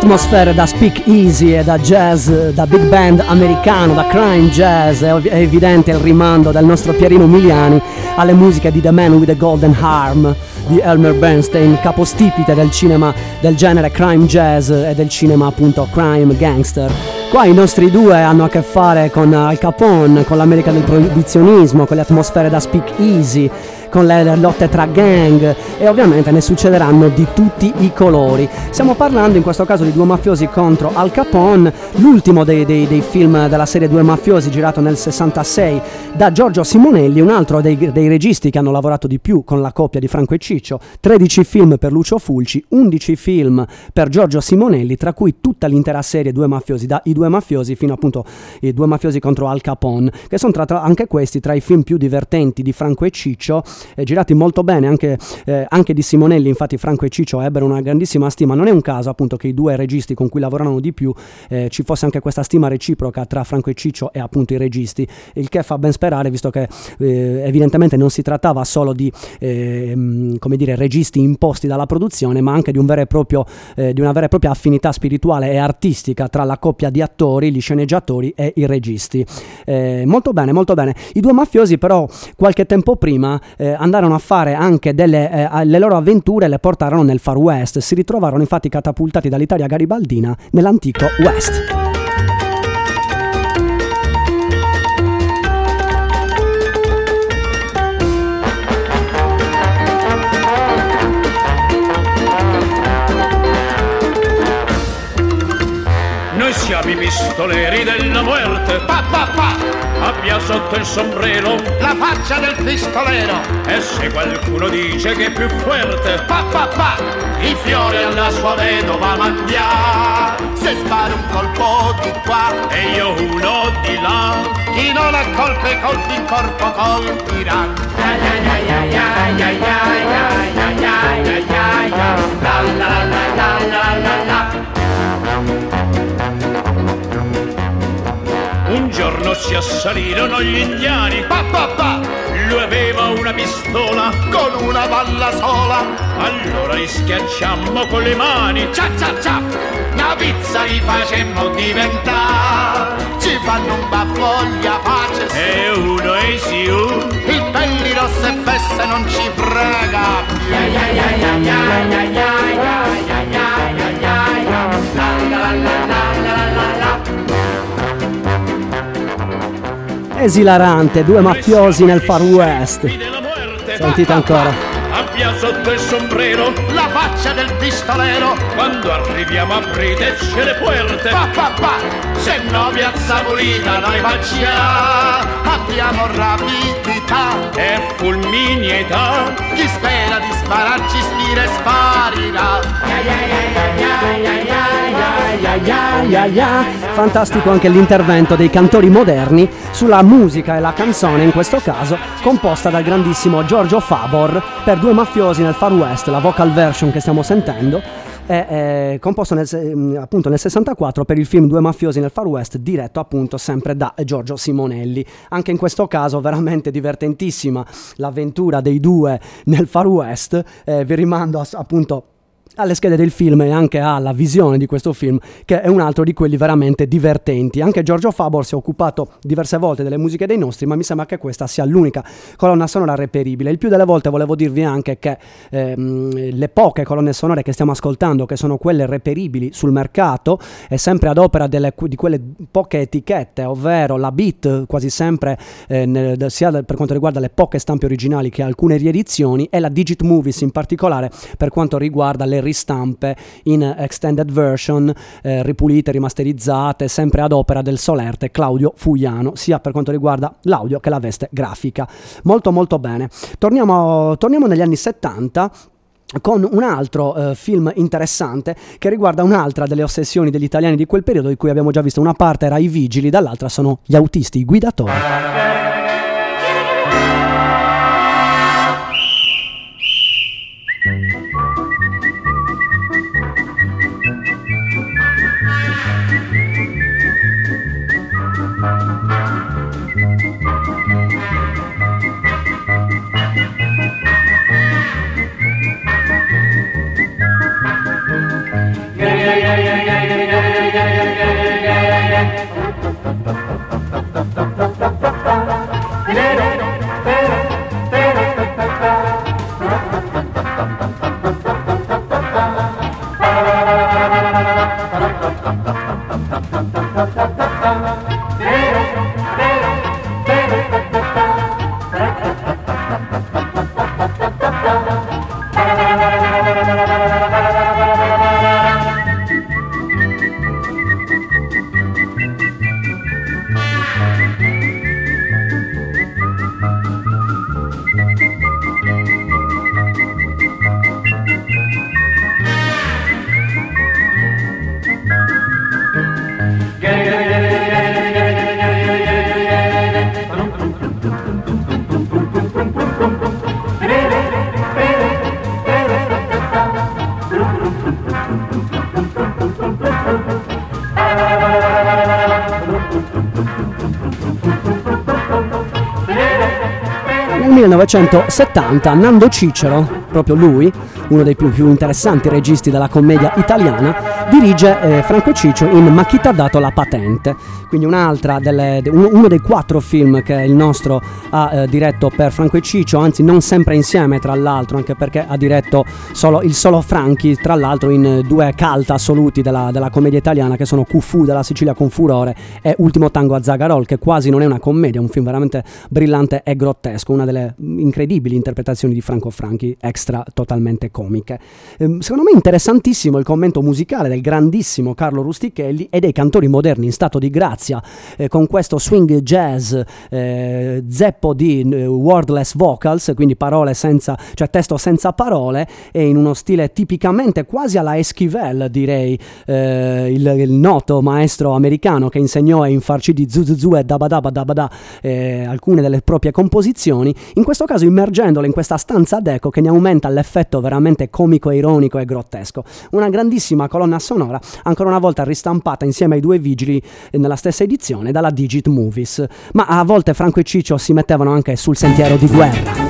atmosfere da speak easy e da jazz, da big band americano, da crime jazz. È, ov- è evidente il rimando del nostro Pierino Miliani alle musiche di The Man with the Golden Arm di Elmer Bernstein, capostipite del cinema del genere crime jazz e del cinema appunto crime gangster. Qua i nostri due hanno a che fare con Al Capone, con l'America del proibizionismo, con le atmosfere da speak easy, con le lotte tra gang, e ovviamente ne succederanno di tutti i colori. Stiamo parlando in questo caso di Due mafiosi contro Al Capone, l'ultimo dei, dei, dei film della serie Due mafiosi, girato nel sessantasei da Giorgio Simonelli, un altro dei, dei registi che hanno lavorato di più con la coppia di Franco e Ciccio. tredici film per Lucio Fulci, undici film per Giorgio Simonelli, tra cui tutta l'intera serie Due mafiosi, da I Due mafiosi fino appunto i Due mafiosi contro Al Capone, che sono tra, tra, anche questi tra i film più divertenti di Franco e Ciccio, eh, girati molto bene anche, eh, anche di Simonelli. Infatti Franco e Ciccio ebbero una grandissima stima. Non è un caso appunto che i due registi con cui lavoravano di più eh, ci fosse anche questa stima reciproca tra Franco e Ciccio e appunto i registi, il che fa ben sperare, visto che eh, evidentemente non si trattava solo di eh, come dire registi imposti dalla produzione, ma anche di un vero e proprio eh, di una vera e propria affinità spirituale e artistica tra la coppia di attori, gli sceneggiatori e i registi. Eh, molto bene, molto bene. I Due mafiosi però qualche tempo prima eh, andarono a fare anche delle eh, le loro avventure, le portarono nel Far West. Si ritrovarono infatti catapultati dall'Italia garibaldina nell'antico West. Noi siamo i pistoleri della muerte. Pa, pa, pa. Abbia sotto il sombrero La faccia del pistolero. e se qualcuno dice che è più forte, Pa, pa, pa. I fiori alla sua vedova mandia. Se spara un colpo di qua e io uno di là. chi non ha colpe colpi in corpo colpirà. Ya ya ya ya ya ya ya ya ya ya ya ya la la la la la la la. Un giorno si assalirono gli indiani. Pa, pa, pa. Lui aveva una pistola, Con una palla sola. allora li schiacciammo con le mani. Cia cia cia. Una pizza li facemmo diventare. Ci fanno un baffoglia pace su. E uno e siù, Il pelli rosse e fesse non ci frega più. Ya ya ya ya ya ya ya ya ya ya ya ya ya la la la la la la la. Esilarante, due mafiosi nel Far West. della muerte. Sentite ancora. Abbia sotto il sombrero La faccia del pistolero. quando arriviamo, apriteci le puerte. Pa pa pa. Se no piazza pulita noi facciamo. Abbiamo rapidità. E fulminietà, Chi spera di spararci spira e sparirà. Ya ya ya ya ya ya ya ya ya Ya, ya. Fantastico anche l'intervento dei cantori moderni sulla musica e la canzone, in questo caso composta dal grandissimo Giorgio Fabor per Due mafiosi nel Far West. La vocal version che stiamo sentendo è, è composto nel, appunto nel sessantaquattro per il film Due mafiosi nel Far West, diretto appunto sempre da Giorgio Simonelli. Anche in questo caso veramente divertentissima l'avventura dei due nel Far West. Eh, vi rimando a, appunto alle schede del film e anche alla visione di questo film, che è un altro di quelli veramente divertenti. Anche Giorgio Fabor si è occupato diverse volte delle musiche dei nostri, ma mi sembra che questa sia l'unica colonna sonora reperibile. Il più delle volte volevo dirvi anche che ehm, le poche colonne sonore che stiamo ascoltando, che sono quelle reperibili sul mercato, è sempre ad opera delle, di quelle poche etichette, ovvero la Beat, quasi sempre eh, nel, sia per quanto riguarda le poche stampe originali che alcune riedizioni, e la Digit Movies in particolare per quanto riguarda le ristampe in extended version, eh, ripulite, rimasterizzate, sempre ad opera del solerte Claudio Fugliano, sia per quanto riguarda l'audio che la veste grafica. Molto molto bene. Torniamo, torniamo negli anni settanta con un altro eh, film interessante che riguarda un'altra delle ossessioni degli italiani di quel periodo, di cui abbiamo già visto una parte era i vigili, dall'altra sono gli autisti, i guidatori. Yeah, yeah, yeah, yeah, yeah. Nel millenovecentosettanta Nando Cicero, proprio lui, uno dei più, più interessanti registi della commedia italiana, dirige eh, Franco e Ciccio in Ma chi t'ha dato la patente, quindi un'altra delle, de, uno, uno dei quattro film che il nostro ha eh, diretto per Franco e Ciccio, anzi non sempre insieme tra l'altro, anche perché ha diretto solo, il solo Franchi, tra l'altro in due cult assoluti della, della commedia italiana, che sono Cuffù della Sicilia con furore e Ultimo tango a Zagarol, che quasi non è una commedia, è un film veramente brillante e grottesco, una delle incredibili interpretazioni di Franco Franchi, extra totalmente comiche. Ehm, secondo me interessantissimo il commento musicale del grandissimo Carlo Rustichelli e dei cantori moderni in stato di grazia, eh, con questo swing jazz eh, zeppo di eh, wordless vocals, quindi parole senza, cioè testo senza parole, e in uno stile tipicamente quasi alla Esquivel, direi, eh, il, il noto maestro americano che insegnò a infarciti zuzuzu e dabadaba dabada eh, alcune delle proprie composizioni, in questo caso immergendole in questa stanza d'eco che ne aumenta l'effetto veramente comico e ironico e grottesco. Una grandissima colonna sonora, ancora una volta ristampata insieme ai due vigili nella stessa edizione dalla Digit Movies, ma a volte Franco e Ciccio si mettevano anche sul sentiero di guerra.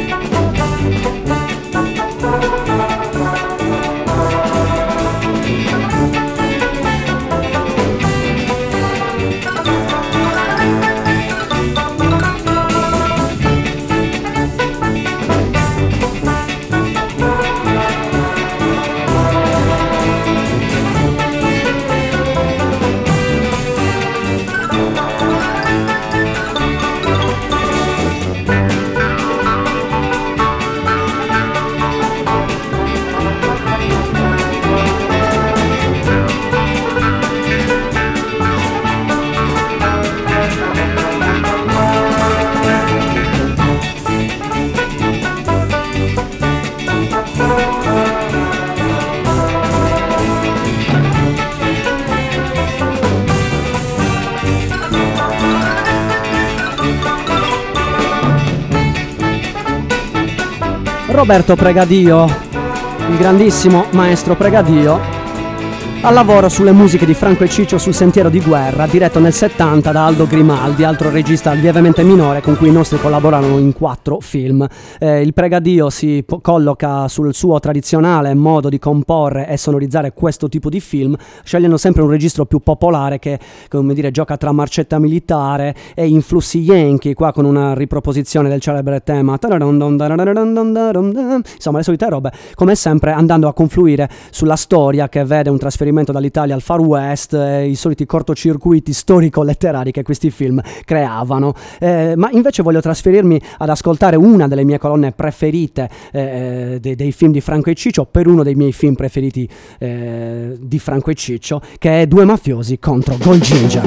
Roberto Pregadio, il grandissimo maestro Pregadio, al lavoro sulle musiche di Franco e Ciccio sul sentiero di guerra, diretto nel settanta da Aldo Grimaldi, altro regista lievemente minore con cui i nostri collaborarono in quattro film. Eh, il Pregadio si po- colloca sul suo tradizionale modo di comporre e sonorizzare questo tipo di film, scegliendo sempre un registro più popolare che, come dire, gioca tra marcetta militare e influssi yankee, qua con una riproposizione del celebre tema, insomma le solite robe, come sempre andando a confluire sulla storia che vede un trasferimento dall'Italia al Far West e i soliti cortocircuiti storico-letterari che questi film creavano. Eh, ma invece voglio trasferirmi ad ascoltare una delle mie colonne preferite eh, dei, dei film di Franco e Ciccio, per uno dei miei film preferiti eh, di Franco e Ciccio, che è Due mafiosi contro Gold Ginger.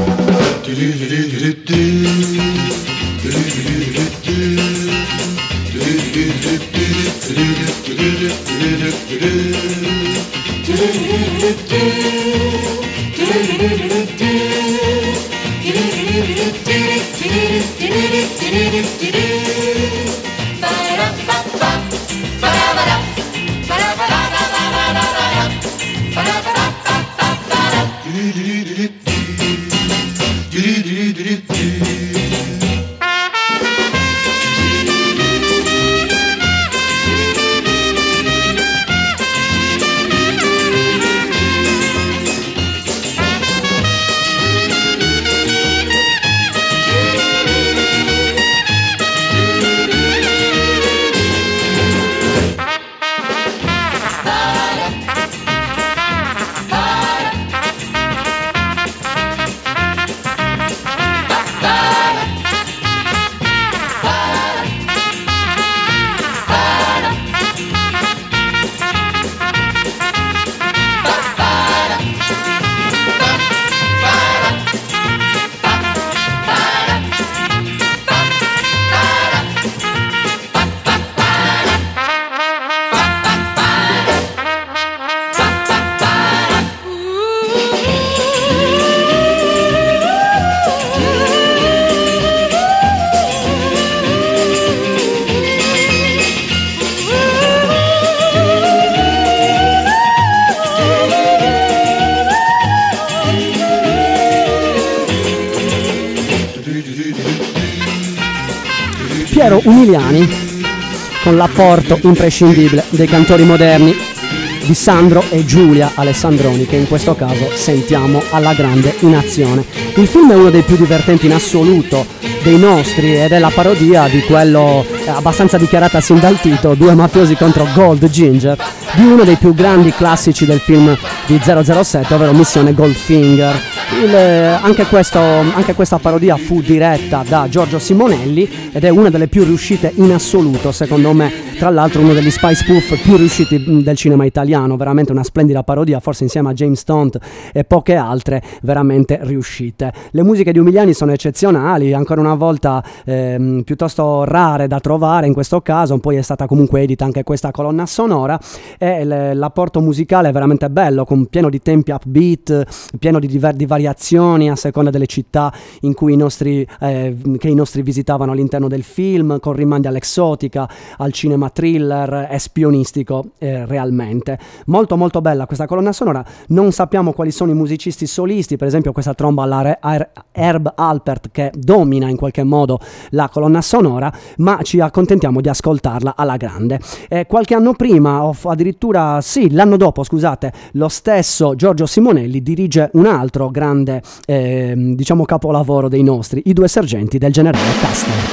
Piero Umiliani, con l'apporto imprescindibile dei cantori moderni di Sandro e Giulia Alessandroni, che in questo caso sentiamo alla grande in azione. Il film è uno dei più divertenti in assoluto dei nostri ed è la parodia di quello eh, abbastanza dichiarata sin dal titolo, Due mafiosi contro Gold Ginger, di uno dei più grandi classici del film di zero zero sette, ovvero Missione Goldfinger. Il, eh, anche, questo, anche questa parodia fu diretta da Giorgio Simonelli ed è una delle più riuscite in assoluto, secondo me, tra l'altro uno degli spy spoof più riusciti mh, del cinema italiano, veramente una splendida parodia, forse insieme a James Stone e poche altre veramente riuscite. Le musiche di Umiliani sono eccezionali, ancora una volta ehm, piuttosto rare da trovare in questo caso, poi è stata comunque edita anche questa colonna sonora e l- l'apporto musicale è veramente bello, con pieno di tempi upbeat, pieno di, diver- di variazioni a seconda delle città in cui i nostri, eh, che i nostri visitavano all'interno del film, con rimandi all'exotica, al cinema thriller e spionistico eh, realmente. Molto molto bella questa colonna sonora, non sappiamo quali sono i musicisti solisti, per esempio questa tromba alla Herb Alpert che domina in qualche modo la colonna sonora, ma ci accontentiamo di ascoltarla alla grande. Eh, qualche anno prima, o addirittura sì, l'anno dopo, scusate, lo stesso Giorgio Simonelli dirige un altro grande, eh, diciamo, capolavoro dei nostri, I due sergenti del generale Custer.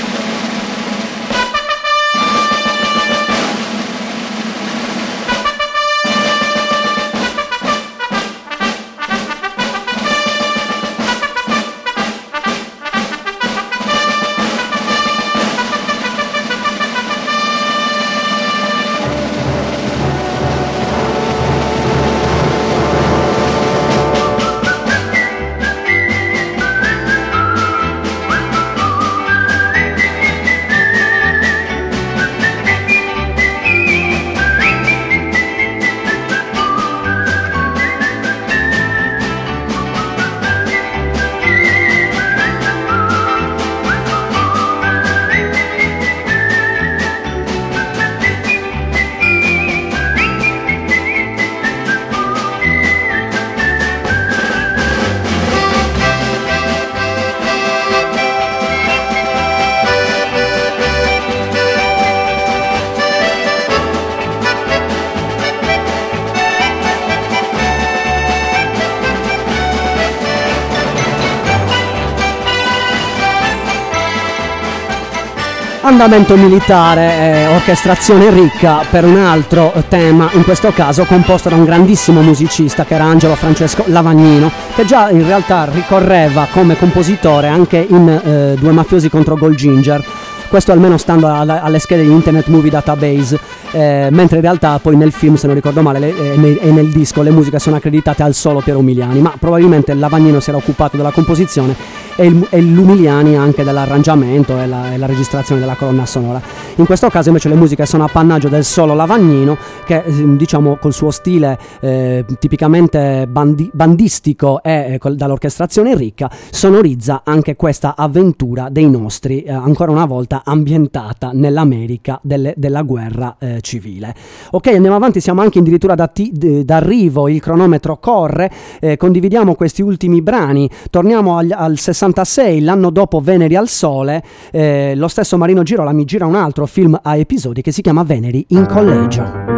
Andamento militare e orchestrazione ricca per un altro tema, in questo caso composto da un grandissimo musicista che era Angelo Francesco Lavagnino, che già in realtà ricorreva come compositore anche in eh, Due mafiosi contro Gold Ginger. Questo almeno stando alla, alle schede di Internet Movie Database, eh, mentre in realtà poi nel film, se non ricordo male, le, e, nel, e nel disco le musiche sono accreditate al solo Piero Umiliani, ma probabilmente Lavagnino si era occupato della composizione e, il, e l'Umiliani anche dell'arrangiamento e la, e la registrazione della colonna sonora. In questo caso invece le musiche sono appannaggio del solo Lavagnino, che diciamo col suo stile eh, tipicamente bandi, bandistico e eh, dall'orchestrazione ricca sonorizza anche questa avventura dei nostri, eh, ancora una volta ambientata nell'America delle, della guerra eh, civile. Ok, andiamo avanti, siamo anche addirittura da t- d- d'arrivo, il cronometro corre, eh, condividiamo questi ultimi brani, torniamo al, al sessantasei, l'anno dopo Veneri al Sole, eh, lo stesso Marino Girola mi gira un altro film a episodi che si chiama Veneri in collegio.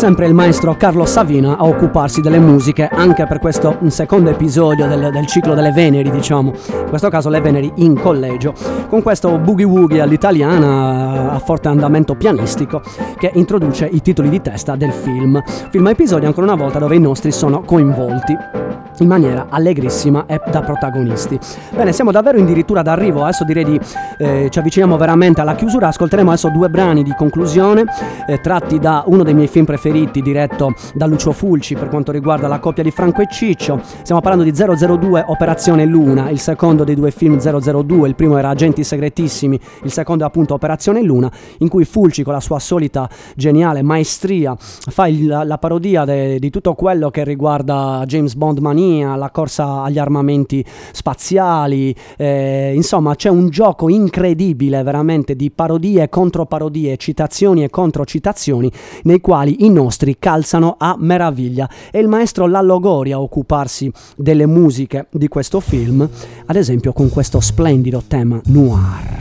sempre il maestro Carlo Savina a occuparsi delle musiche anche per questo secondo episodio del, del ciclo delle Veneri, diciamo, in questo caso le Veneri in collegio, con questo boogie woogie all'italiana a forte andamento pianistico che introduce i titoli di testa del film. Film episodio ancora una volta dove i nostri sono coinvolti in maniera allegrissima e da protagonisti. Bene, siamo davvero addirittura d'arrivo, adesso direi di eh, ci avviciniamo veramente alla chiusura. Ascolteremo adesso due brani di conclusione eh, tratti da uno dei miei film preferiti diretto da Lucio Fulci per quanto riguarda la coppia di Franco e Ciccio. Stiamo parlando di zero zero due Operazione Luna, il secondo dei due film zero zero due, il primo era Agenti Segretissimi, il secondo è appunto Operazione Luna, in cui Fulci con la sua solita geniale maestria fa il, la parodia de, di tutto quello che riguarda James Bond mania, la corsa agli armamenti spaziali, eh, insomma c'è un gioco incredibile veramente di parodie e controparodie, citazioni e controcitazioni nei quali i nostri calzano a meraviglia. È il maestro Lallo Gori a occuparsi delle musiche di questo film, ad esempio con questo splendido tema noir.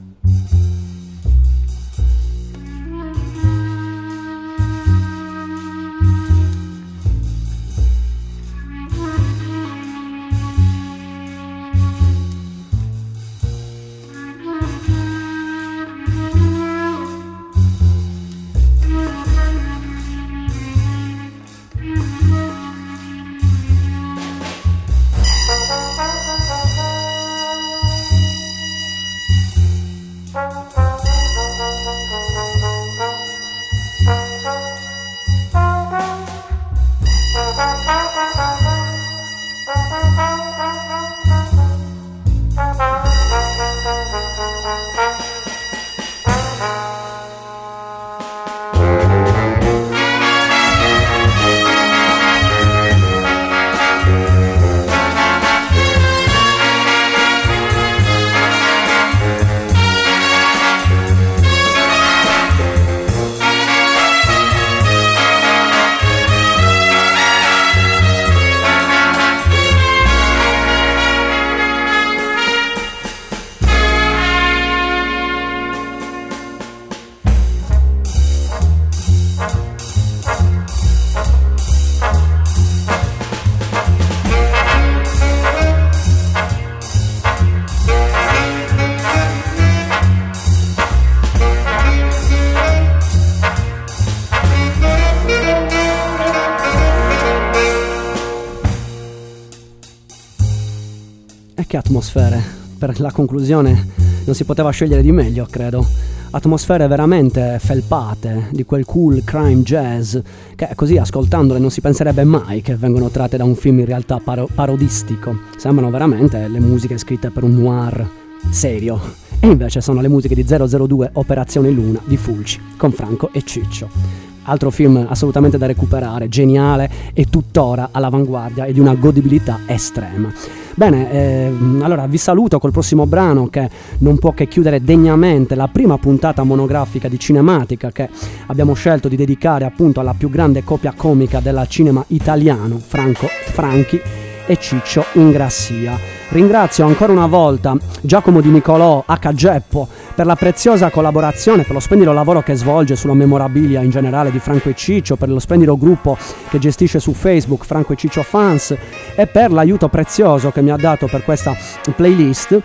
Che atmosfere, per la conclusione non si poteva scegliere di meglio, credo. Atmosfere veramente felpate, di quel cool crime jazz che così ascoltandole non si penserebbe mai che vengono tratte da un film in realtà paro- parodistico. Sembrano veramente le musiche scritte per un noir serio, e invece sono le musiche di zero zero due Operazione Luna di Fulci con Franco e Ciccio. Altro film assolutamente da recuperare, geniale e tuttora all'avanguardia e di una godibilità estrema. Bene, eh, allora vi saluto col prossimo brano che non può che chiudere degnamente la prima puntata monografica di Cinematica che abbiamo scelto di dedicare appunto alla più grande coppia comica del cinema italiano, Franco Franchi e Ciccio Ingrassia. Ringrazio ancora una volta Giacomo Di Nicolò, H. Geppo, per la preziosa collaborazione, per lo splendido lavoro che svolge sulla memorabilia in generale di Franco e Ciccio, per lo splendido gruppo che gestisce su Facebook Franco e Ciccio Fans e per l'aiuto prezioso che mi ha dato per questa playlist.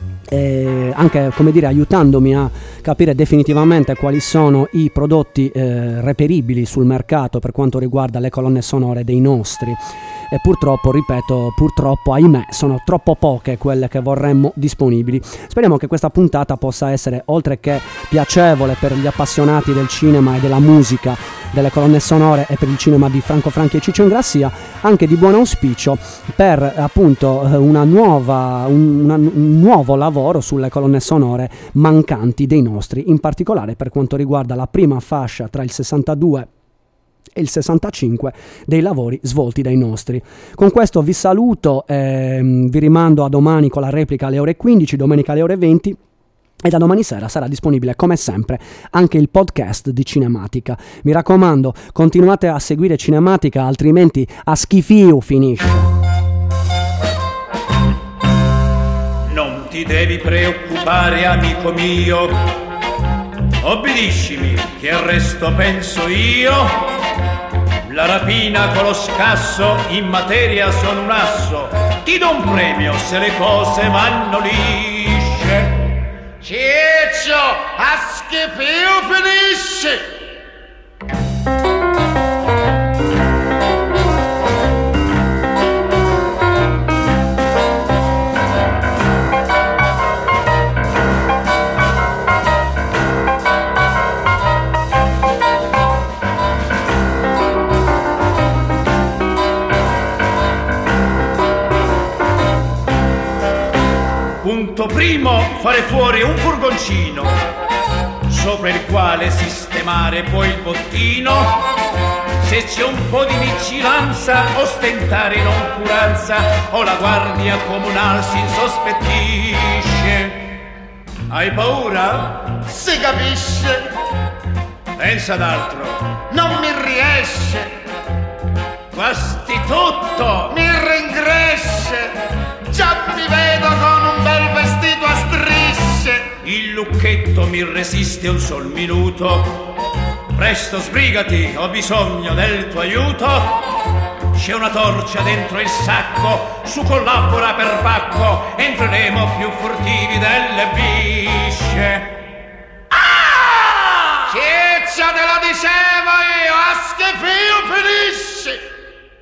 Eh, anche, come dire, aiutandomi a capire definitivamente quali sono i prodotti eh, reperibili sul mercato per quanto riguarda le colonne sonore dei nostri. E purtroppo, ripeto, purtroppo, ahimè, sono troppo poche quelle che vorremmo disponibili. Speriamo che questa puntata possa essere, oltre che piacevole per gli appassionati del cinema e della musica, delle colonne sonore e per il cinema di Franco Franchi e Ciccio Ingrassia, anche di buon auspicio per appunto una nuova, un, una, un nuovo lavoro sulle colonne sonore mancanti dei nostri, in particolare per quanto riguarda la prima fascia tra il sessantadue e il sessantacinque dei lavori svolti dai nostri. Con questo vi saluto, ehm, vi rimando a domani con la replica alle ore quindici, domenica alle ore venti. E da domani sera sarà disponibile come sempre anche il podcast di Cinematica. Mi raccomando, continuate a seguire Cinematica, altrimenti a schifio finisce. Non ti devi preoccupare, amico mio, Obbediscimi, che il resto penso io. La rapina con lo scasso, in materia sono un asso. Ti do un premio se le cose vanno lisce. Ciccio, a schifio finisce! Punto primo, fare fuori un furgoncino sopra il quale sistemare poi il bottino. Se c'è un po' di vigilanza, ostentare noncuranza o la guardia comunale si insospettisce. Hai paura? Si capisce, Pensa ad altro. non mi riesce, Guasti tutto. mi ringresce. Già mi vedo con un bel vestito a strisce. Il lucchetto mi resiste un sol minuto. Presto sbrigati, ho bisogno del tuo aiuto. C'è una torcia dentro il sacco, su collabora per pacco, entreremo più furtivi delle bisce. Ah! Ciccia, te lo dicevo io, a schifio finisci.